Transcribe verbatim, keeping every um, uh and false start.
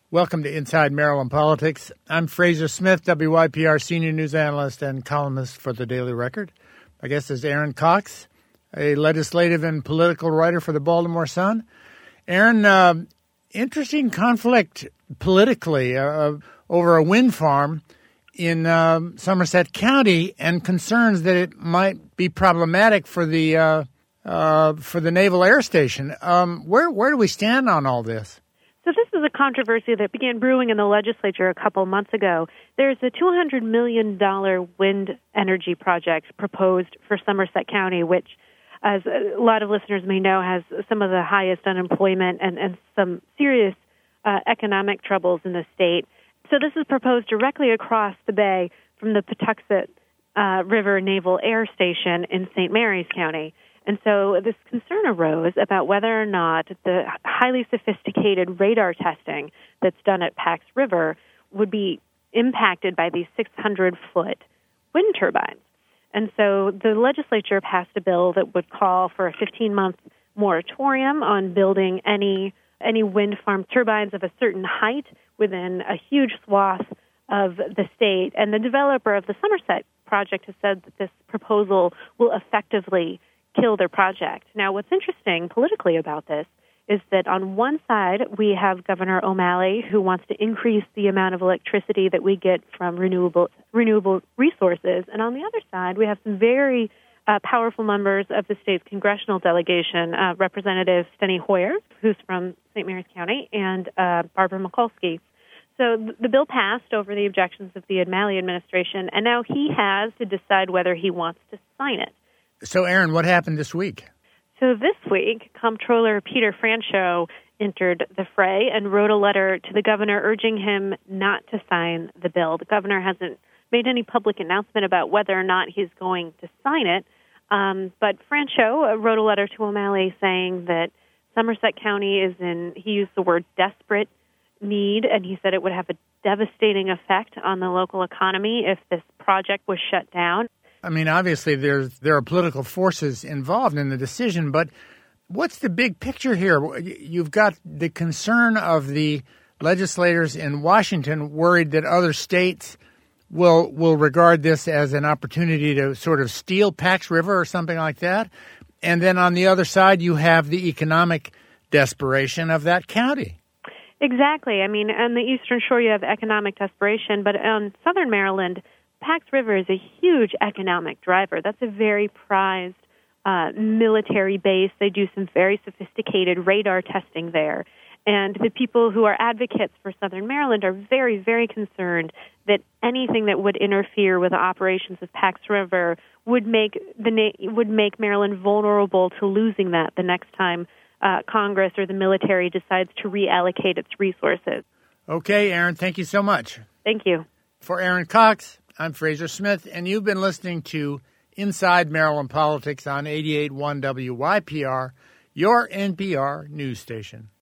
Welcome to Inside Maryland Politics. I'm Fraser Smith, W Y P R senior news analyst and columnist for the Daily Record. My guest is Aaron Cox, a legislative and political writer for the Baltimore Sun. Aaron, uh, interesting conflict politically uh, over a wind farm in uh, Somerset County and concerns that it might be problematic for the uh, uh, for the Naval Air Station. Um, where where do we stand on all this? So this is a controversy that began brewing in the legislature a couple months ago. There's a two hundred million dollars wind energy project proposed for Somerset County, which, as a lot of listeners may know, has some of the highest unemployment and, and some serious uh, economic troubles in the state. So this is proposed directly across the bay from the Patuxent uh, River Naval Air Station in Saint Mary's County. And so this concern arose about whether or not the highly sophisticated radar testing that's done at Pax River would be impacted by these six hundred foot wind turbines. And so the legislature passed a bill that would call for a fifteen month moratorium on building any any wind farm turbines of a certain height within a huge swath of the state. And the developer of the Somerset project has said that this proposal will effectively kill their project. Now, what's interesting politically about this is that on one side, we have Governor O'Malley, who wants to increase the amount of electricity that we get from renewable renewable resources. And on the other side, we have some very uh, powerful members of the state's congressional delegation, uh, Representative Steny Hoyer, who's from Saint Mary's County, and uh, Barbara Mikulski. So th- the bill passed over the objections of the O'Malley administration, and now he has to decide whether he wants to sign it. So, Aaron, what happened this week? So this week, Comptroller Peter Franchot entered the fray and wrote a letter to the governor urging him not to sign the bill. The governor hasn't made any public announcement about whether or not he's going to sign it, um, but Franchot wrote a letter to O'Malley saying that Somerset County is in, he used the word desperate need, and he said it would have a devastating effect on the local economy if this project was shut down. I mean, obviously, there's there are political forces involved in the decision, but what's the big picture here? You've got the concern of the legislators in Washington worried that other states will will regard this as an opportunity to sort of steal Pax River or something like that. And then on the other side, you have the economic desperation of that county. Exactly. I mean, on the Eastern Shore, you have economic desperation, but on Southern Maryland, Pax River is a huge economic driver. That's a very prized uh, military base. They do some very sophisticated radar testing there. And the people who are advocates for Southern Maryland are very, very concerned that anything that would interfere with the operations of Pax River would make the na- would make Maryland vulnerable to losing that the next time uh, Congress or the military decides to reallocate its resources. Okay, Aaron, thank you so much. Thank you. For Aaron Cox, I'm Fraser Smith, and you've been listening to Inside Maryland Politics on eighty-eight point one W Y P R, your N P R news station.